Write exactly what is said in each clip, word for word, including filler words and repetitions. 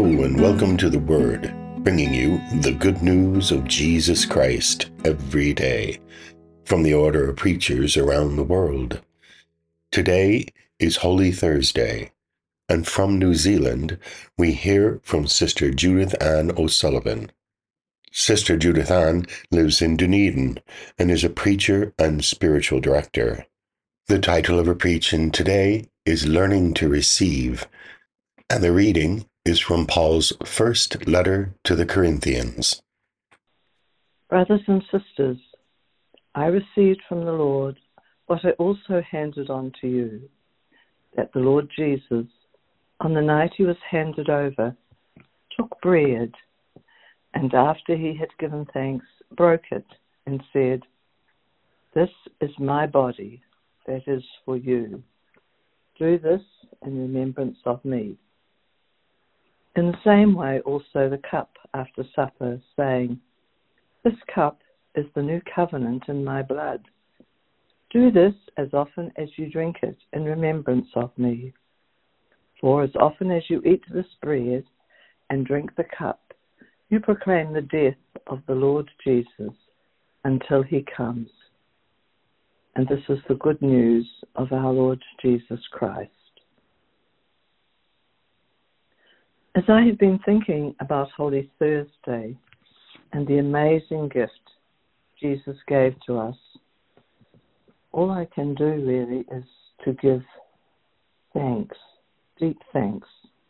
and welcome to The Word, bringing you the good news of Jesus Christ every day from the order of preachers around the world. Today is Holy Thursday, and from New Zealand, we hear from Sister Judith Ann O'Sullivan. Sister Judith Ann lives in Dunedin and is a preacher and spiritual director. The title of her preaching today is Learning to Receive, and the reading is from Paul's first letter to the Corinthians. Brothers and sisters, I received from the Lord what I also handed on to you, that the Lord Jesus, on the night he was handed over, took bread, and after he had given thanks, broke it and said, "This is my body, that is for you. Do this in remembrance of me." In the same way also the cup after supper, saying, "This cup is the new covenant in my blood. Do this as often as you drink it in remembrance of me. For as often as you eat this bread and drink the cup, you proclaim the death of the Lord Jesus until he comes." And this is the good news of our Lord Jesus Christ. As I have been thinking about Holy Thursday and the amazing gift Jesus gave to us, all I can do really is to give thanks, deep thanks.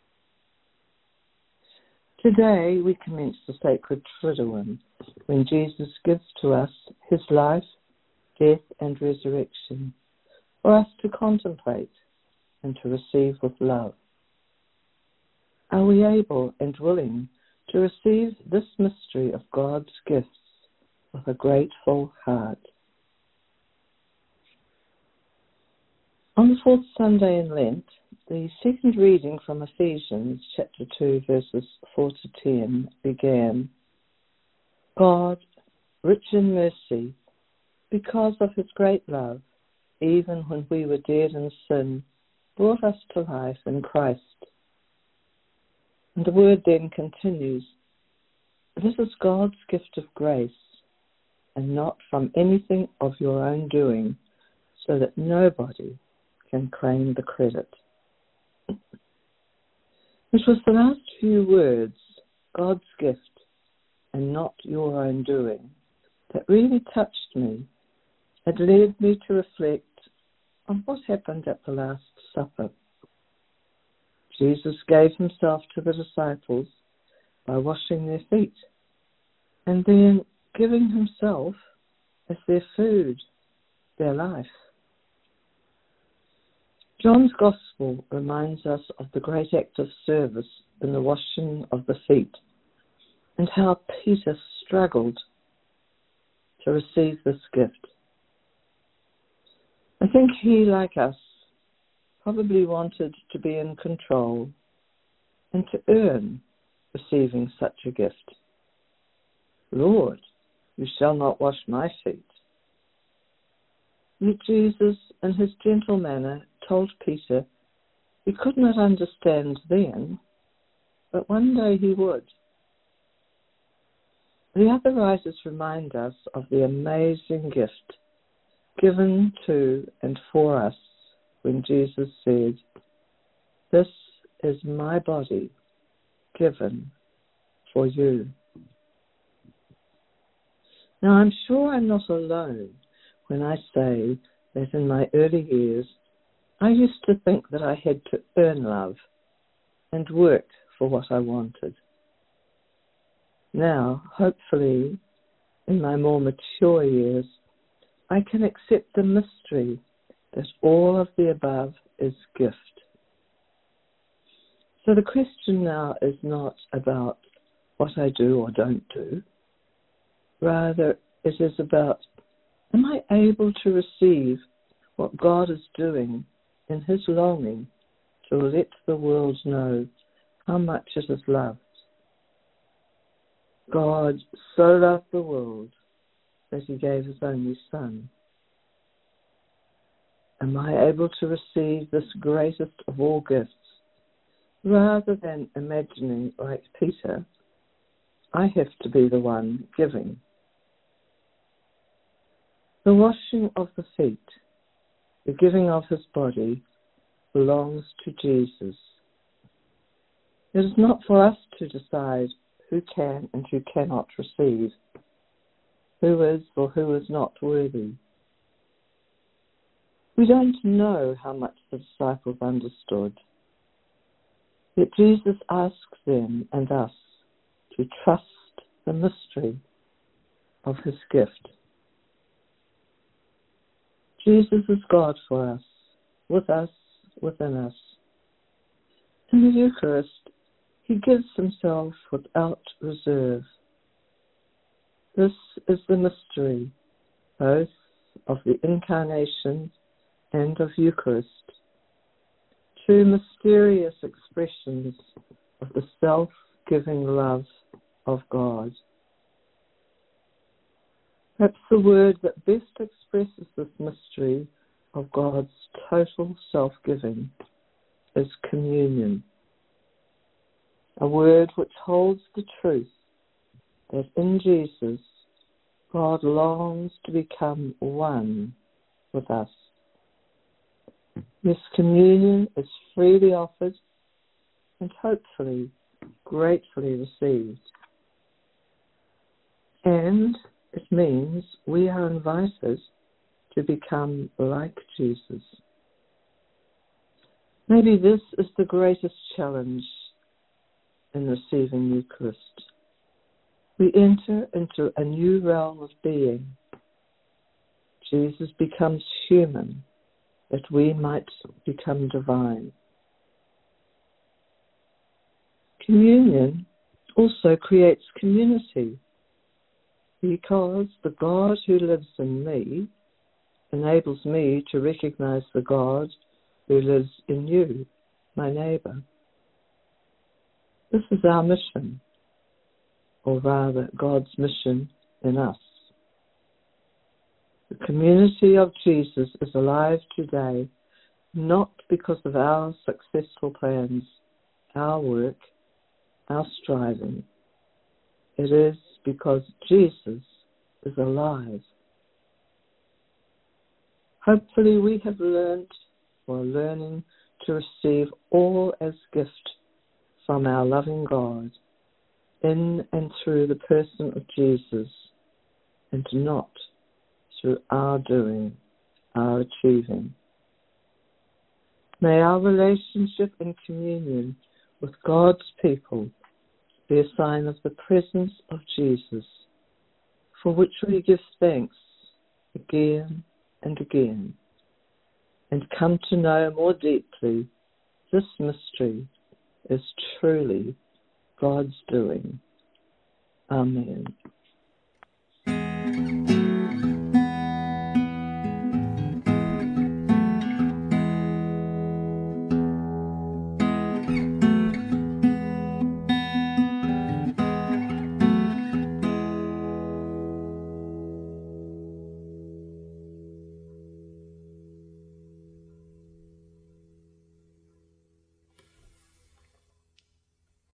Today we commence the sacred Triduum, when Jesus gives to us his life, death and resurrection for us to contemplate and to receive with love. Are we able and willing to receive this mystery of God's gifts with a grateful heart? On the fourth Sunday in Lent, the second reading from Ephesians chapter two, verses four to ten began, "God, rich in mercy, because of his great love, even when we were dead in sin, brought us to life in Christ." And the word then continues, "This is God's gift of grace, and not from anything of your own doing, so that nobody can claim the credit." It was the last few words, God's gift, and not your own doing, that really touched me and led me to reflect on what happened at the Last Supper. Jesus gave himself to the disciples by washing their feet and then giving himself as their food, their life. John's Gospel reminds us of the great act of service in the washing of the feet and how Peter struggled to receive this gift. I think he, like us, probably wanted to be in control and to earn receiving such a gift. "Lord, you shall not wash my feet." Yet Jesus, in his gentle manner, told Peter he could not understand then, but one day he would. The other writers remind us of the amazing gift given to and for us when Jesus said, "This is my body given for you." Now, I'm sure I'm not alone when I say that in my early years, I used to think that I had to earn love and work for what I wanted. Now, hopefully, in my more mature years, I can accept the mystery that all of the above is gift. So the question now is not about what I do or don't do. Rather, it is about, am I able to receive what God is doing in his longing to let the world know how much it is loved? God so loved the world that he gave his only Son. Am I able to receive this greatest of all gifts Rather than imagining, like Peter, I have to be the one giving. The washing of the feet, the giving of his body, belongs to Jesus. It is not for us to decide who can and who cannot receive, who is or who is not worthy. We don't know how much the disciples understood, yet Jesus asks them and us to trust the mystery of his gift. Jesus is God for us, with us, within us. In the Eucharist, he gives himself without reserve. This is the mystery, both of the Incarnation and of Eucharist, two mysterious expressions of the self-giving love of God. Perhaps the word that best expresses this mystery of God's total self-giving is communion, a word which holds the truth that in Jesus, God longs to become one with us. This communion is freely offered and hopefully gratefully received. And it means we are invited to become like Jesus. Maybe this is the greatest challenge in receiving Eucharist. We enter into a new realm of being. Jesus becomes human, that we might become divine. Communion also creates community, because the God who lives in me enables me to recognize the God who lives in you, my neighbour. This is our mission, or rather God's mission in us. The community of Jesus is alive today, not because of our successful plans, our work, our striving. It is because Jesus is alive. Hopefully we have learned or are learning to receive all as gift from our loving God in and through the person of Jesus, and not through our doing, our achieving. May our relationship and communion with God's people be a sign of the presence of Jesus, for which we give thanks again and again, and come to know more deeply this mystery is truly God's doing. Amen.